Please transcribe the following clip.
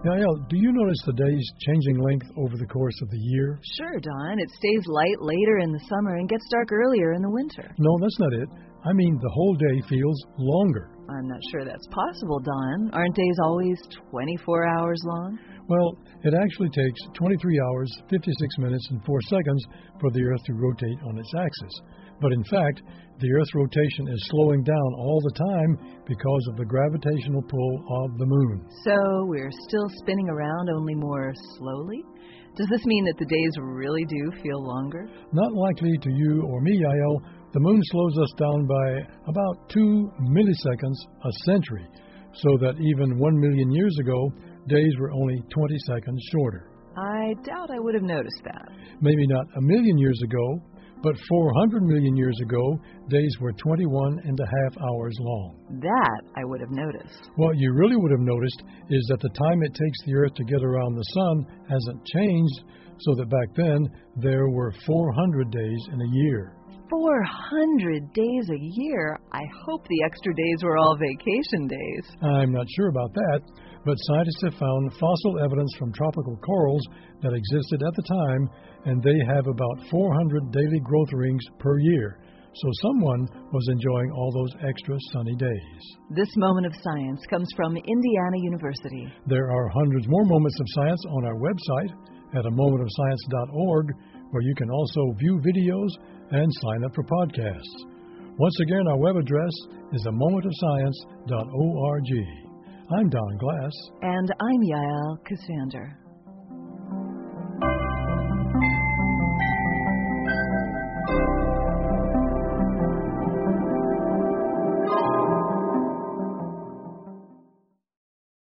Yael, do you notice the days changing length over the course of the year? Sure, Don. It stays light later in the summer and gets dark earlier in the winter. No, that's not it. I mean, the whole day feels longer. I'm not sure that's possible, Don. Aren't days always 24 hours long? Well, it actually takes 23 hours, 56 minutes, and 4 seconds for the Earth to rotate on its axis. But in fact, the Earth's rotation is slowing down all the time because of the gravitational pull of the Moon. So we're still spinning around, only more slowly? Does this mean that the days really do feel longer? Not likely to you or me, Yael. The Moon slows us down by about 2 milliseconds a century, so that even 1 million years ago, days were only 20 seconds shorter. I doubt I would have noticed that. Maybe not a million years ago, but 400 million years ago, days were 21 and a half hours long. That I would have noticed. What you really would have noticed is that the time it takes the Earth to get around the Sun hasn't changed, so that back then there were 400 days in a year. 400 days a year? I hope the extra days were all vacation days. I'm not sure about that, but scientists have found fossil evidence from tropical corals that existed at the time, and they have about 400 daily growth rings per year. So someone was enjoying all those extra sunny days. This moment of science comes from Indiana University. There are hundreds more moments of science on our website at amomentofscience.org, where you can also view videos and sign up for podcasts. Once again, our web address is amomentofscience.org. I'm Don Glass. And I'm Yael Cassander.